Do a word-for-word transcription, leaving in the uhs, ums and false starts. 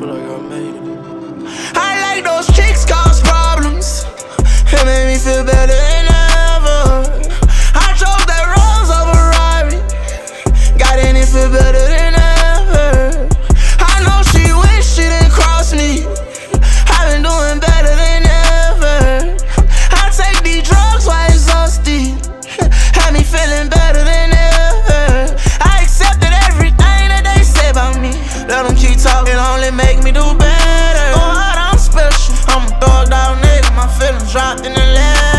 feel like I made it. I like those chicks cause problems. It made me feel better than ever. I drove that Rolls over Rari. Got in it, feel better than ever. I know she wish she didn't cross me. I've been doing better than ever. I take these drugs while exhausted. Had me feeling better than ever. I accepted everything that they say about me. Let them keep talking, only make me do better. Oh, I'm special. I'm a thugged out nigga, my feelings dropped in the left.